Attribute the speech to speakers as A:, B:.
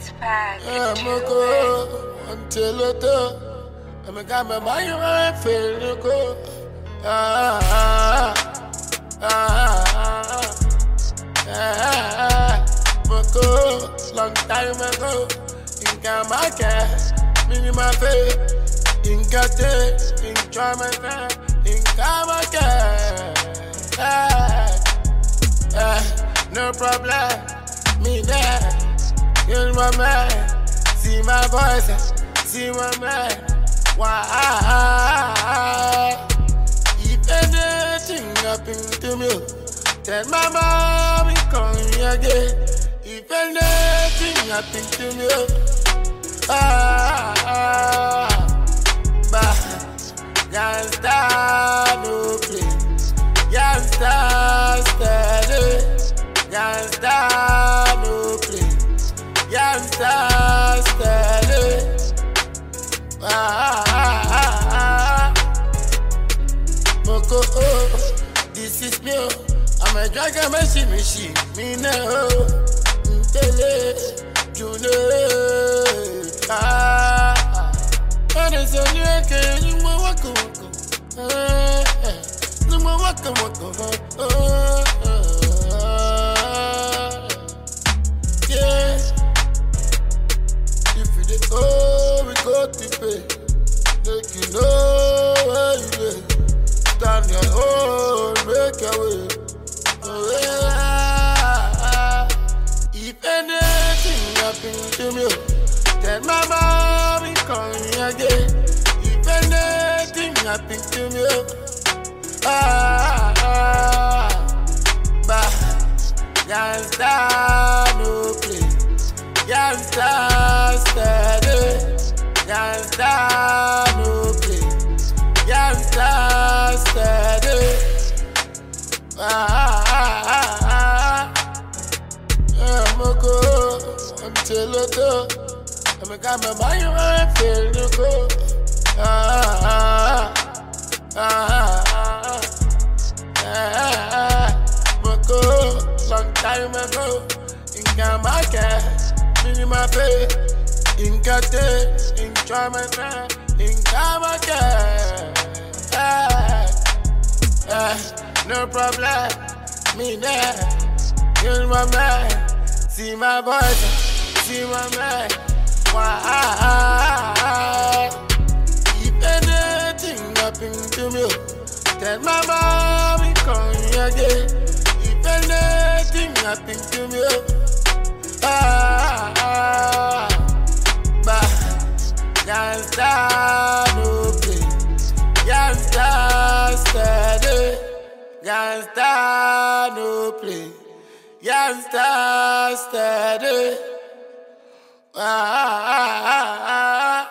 A: Moko until it I'm a guy, my mind feel go. Moko, long time ago, in Kamaka, minimum pay, in Kate, in Tramaka, in Kamaka. No problem, me there. You're my man, see my voice, see my man. Why? If anything happen to me, tell my mommy come here again. If anything happen to me, but gangsta no play, gangsta steady, gangsta no play. Youngster steady. Moko, this is me. I'm a dragon machine. Me know, tele, you know. And it's a new game. You want to yeah. Oh, we got to pay. Make you know where you live. Stand your own, make your way. Oh, yeah. If anything happen to me, tell my mommy come here again. If anything happen to me, but gangsta no play. Gangsta steady, gangsta no play, gangsta steady. Moko until it I'm a guy, my mind feel to go. Moko, long time ago, in Kamaka. Minimum pay, in Kate, in Tramaka, in Kamaka. No problem, me there. You're my man, see my voice, see my man. Why? If anything happen to me, tell my mommy come here again. If anything happen to me, but gangsta no play, gangsta steady, gangsta no play, gangsta steady.